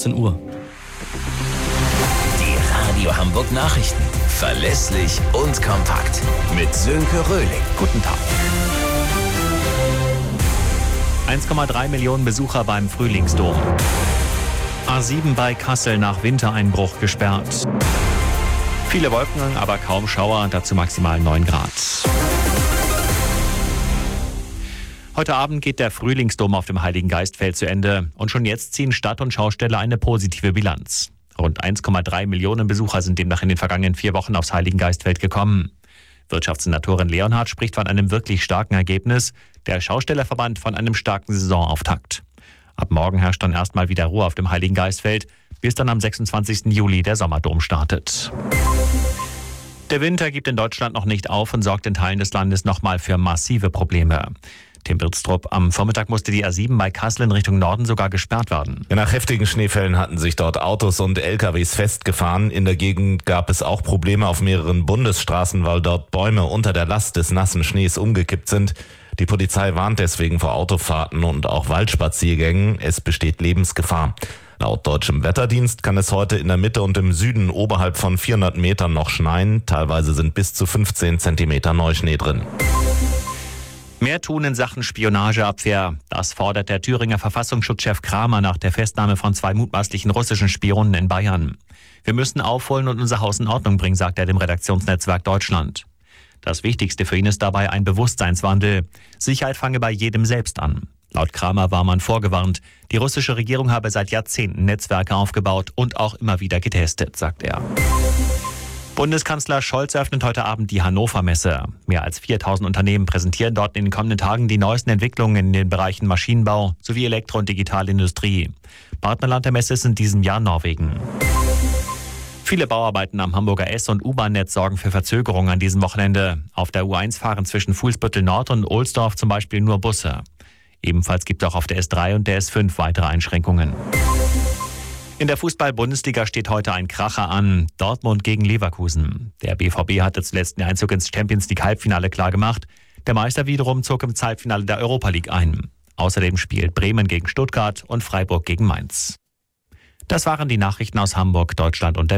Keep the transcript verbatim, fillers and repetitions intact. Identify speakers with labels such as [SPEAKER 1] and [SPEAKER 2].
[SPEAKER 1] achtzehn Uhr.
[SPEAKER 2] Die Radio Hamburg Nachrichten. Verlässlich und kompakt. Mit Sönke Röhling.
[SPEAKER 3] Guten Tag. eins Komma drei Millionen Besucher beim Frühlingsdom. A sieben bei Kassel nach Wintereinbruch gesperrt. Viele Wolken, aber kaum Schauer, dazu maximal neun Grad. Heute Abend geht der Frühlingsdom auf dem Heiligen Geistfeld zu Ende und schon jetzt ziehen Stadt und Schausteller eine positive Bilanz. Rund eins Komma drei Millionen Besucher sind demnach in den vergangenen vier Wochen aufs Heiligen Geistfeld gekommen. Wirtschaftssenatorin Leonhardt spricht von einem wirklich starken Ergebnis, der Schaustellerverband von einem starken Saisonauftakt. Ab morgen herrscht dann erstmal wieder Ruhe auf dem Heiligen Geistfeld, bis dann am sechsundzwanzigsten Juli der Sommerdom startet. Der Winter gibt in Deutschland noch nicht auf und sorgt in Teilen des Landes nochmal für massive Probleme. Tim Britztrup, am Vormittag musste die A sieben bei Kassel in Richtung Norden sogar gesperrt werden.
[SPEAKER 4] Nach heftigen Schneefällen hatten sich dort Autos und L K Ws festgefahren. In der Gegend gab es auch Probleme auf mehreren Bundesstraßen, weil dort Bäume unter der Last des nassen Schnees umgekippt sind. Die Polizei warnt deswegen vor Autofahrten und auch Waldspaziergängen. Es besteht Lebensgefahr. Laut deutschem Wetterdienst kann es heute in der Mitte und im Süden oberhalb von vierhundert Metern noch schneien. Teilweise sind bis zu fünfzehn Zentimeter Neuschnee drin.
[SPEAKER 3] Mehr tun in Sachen Spionageabwehr. Das fordert der Thüringer Verfassungsschutzchef Kramer nach der Festnahme von zwei mutmaßlichen russischen Spionen in Bayern. Wir müssen aufholen und unser Haus in Ordnung bringen, sagt er dem Redaktionsnetzwerk Deutschland. Das Wichtigste für ihn ist dabei ein Bewusstseinswandel. Sicherheit fange bei jedem selbst an. Laut Kramer war man vorgewarnt. Die russische Regierung habe seit Jahrzehnten Netzwerke aufgebaut und auch immer wieder getestet, sagt er. Bundeskanzler Scholz eröffnet heute Abend die Hannover Messe. Mehr als viertausend Unternehmen präsentieren dort in den kommenden Tagen die neuesten Entwicklungen in den Bereichen Maschinenbau sowie Elektro- und Digitalindustrie. Partnerland der Messe ist in diesem Jahr Norwegen. Viele Bauarbeiten am Hamburger S- und U-Bahn-Netz sorgen für Verzögerungen an diesem Wochenende. Auf der U eins fahren zwischen Fuhlsbüttel Nord und Ohlsdorf zum Beispiel nur Busse. Ebenfalls gibt es auch auf der S drei und der S fünf weitere Einschränkungen. In der Fußball-Bundesliga steht heute ein Kracher an. Dortmund gegen Leverkusen. Der B V B hatte zuletzt den Einzug ins Champions-League-Halbfinale klargemacht. Der Meister wiederum zog im Halbfinale der Europa League ein. Außerdem spielt Bremen gegen Stuttgart und Freiburg gegen Mainz. Das waren die Nachrichten aus Hamburg, Deutschland und der